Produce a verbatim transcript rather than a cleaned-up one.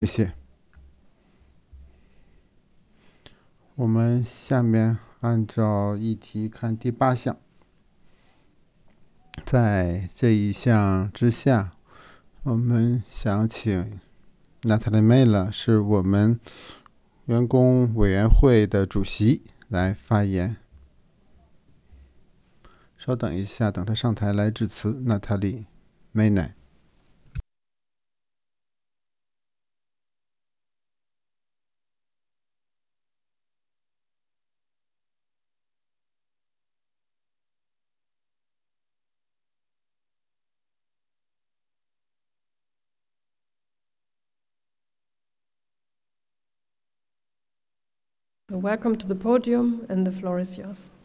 谢谢。我们下面按照议题看第八项，在这一项之下，我们想请 Natalie Miller 是我们员工委员会的主席来发言。稍等一下，等他上台来致辞。Natalie Miller。 Welcome to the podium, and the floor is yours.